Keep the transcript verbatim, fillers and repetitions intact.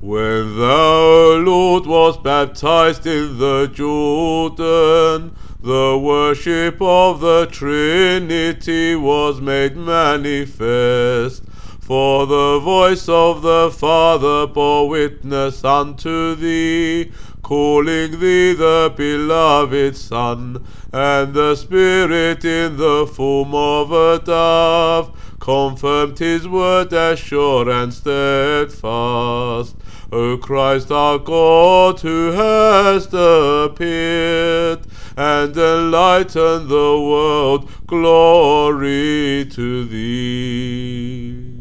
When thou, Lord, was baptized in the Jordan, the worship of the Trinity was made manifest. For the voice of the Father bore witness unto thee, calling thee the beloved Son, and the Spirit in the form of a dove confirmed his word as sure and steadfast. O Christ our God, who hast appeared and enlightened the world, glory to thee.